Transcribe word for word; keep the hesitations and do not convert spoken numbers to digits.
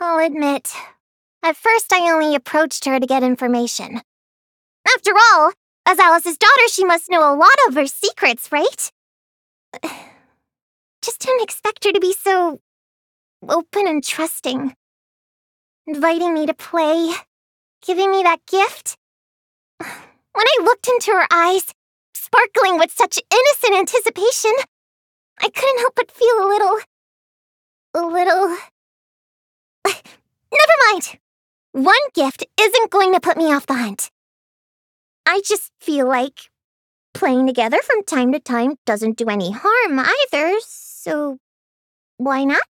I'll admit, at first I only approached her to get information. After all, as Alice's daughter, she must know a lot of her secrets, right? Just didn't expect her to be so open and trusting. Inviting me to play, giving me that gift. When I looked into her eyes, sparkling with such innocent anticipation, I couldn't help but feel a little... a little... Never mind! One gift isn't going to put me off the hunt. I just feel like playing together from time to time doesn't do any harm either, so why not?